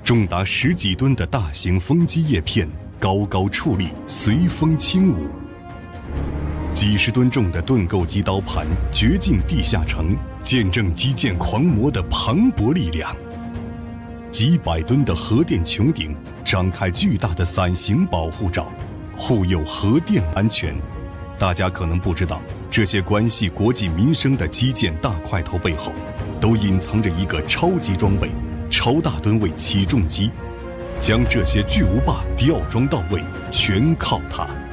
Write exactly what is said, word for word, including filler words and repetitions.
重达十几吨的大型风机叶片高高矗立，随风轻舞。几十吨重的盾构机刀盘掘进地下城，见证基建狂魔的磅礴力量。几百吨的核电穹顶张开巨大的伞形保护罩，护佑核电安全。大家可能不知道，这些关系国计民生的基建大块头背后，都隐藏着一个超级装备——超大吨位起重机。将这些巨无霸吊装到位，全靠它。